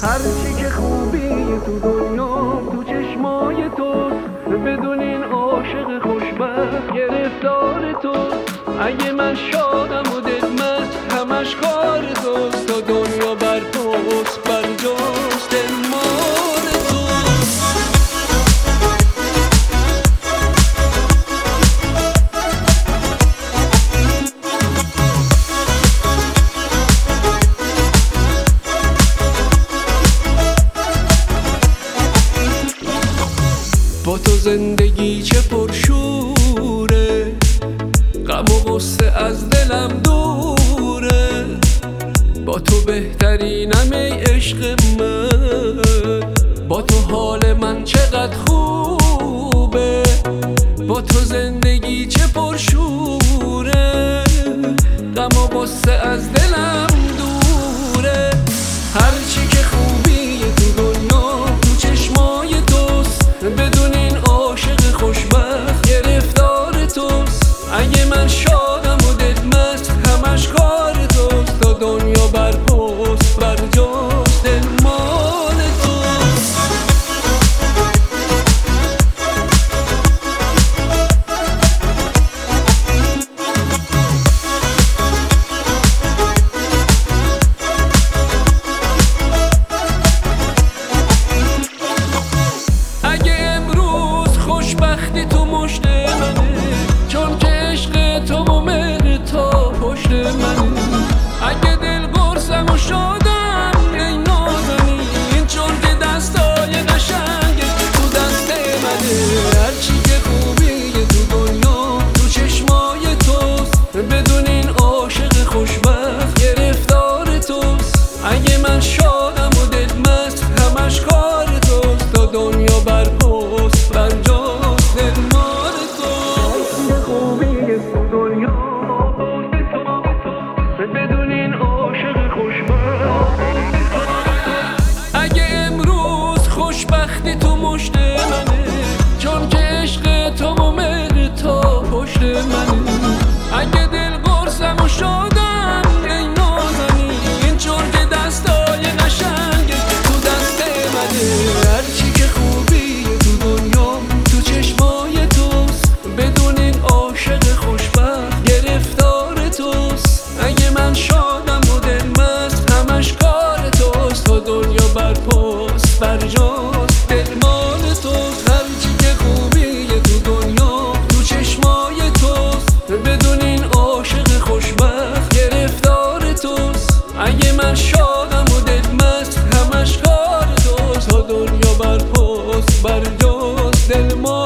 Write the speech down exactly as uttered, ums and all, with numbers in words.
هرچی که خوبی تو دنیا تو چشمای توست، بدون این عاشق خوشبخت گرفتار توست. اگه من شادم و دلمست همش کار توست، تا دنیا بر توست بر جاست دلمال توست. با تو زندگی چه پرشوره، غم و غصه از دلم دوره. با تو بهترینم ای عشق من، با تو حال من چقدر خوبه. با تو زندگی چه پرشوره، غم و غصه از دلم دوره. هرچی که خوبی تو دنیا تو چشمای توست، بدون این عاشق خوشبخت گرفتار توست. اگه من شادم و دلمست همش کار توست، تا دنیا بر پست بر جاست دلمال توست. اگه امروز خوشبختی تو مشت منه، چون که عشق تو و مهر تو پشت منه. اگه دل گرسم و شادم ای نازنین، چون که دستای قشنگ تو دست منه. هرچی که خوبی تو دنیا تو چشمای توست، بدون این عاشق خوشبخت گرفتار توست. اگه من شادم و دلمست همش کار توست، تا دنیا بر پست بر جاست دلمال توست. خوبی تو دنیا بدون این عاشق خوشبخت. اگه امروز خوشبختی تو مشت منه، چون که عشق تو و مهر تو پشت منه. اگه دل گرسم و شادم ای نازنین، چون که دستای قشنگ تو دست منه. هرچی که خوبی تو دنیا تو چشمای توست، بدون این عاشق خوشبخت گرفتار توست. اگه من شادم و دلمست همش کار توست، تا دنیا بر پست بر جاست دلمال توست. هرچی که خوبی تو دنیا تو چشمای توست، بدون این عاشق خوشبخت گرفتار توست. اگه من شادم و دلمست همش کار توست، تا دنیا بر پست بر جاست دلمال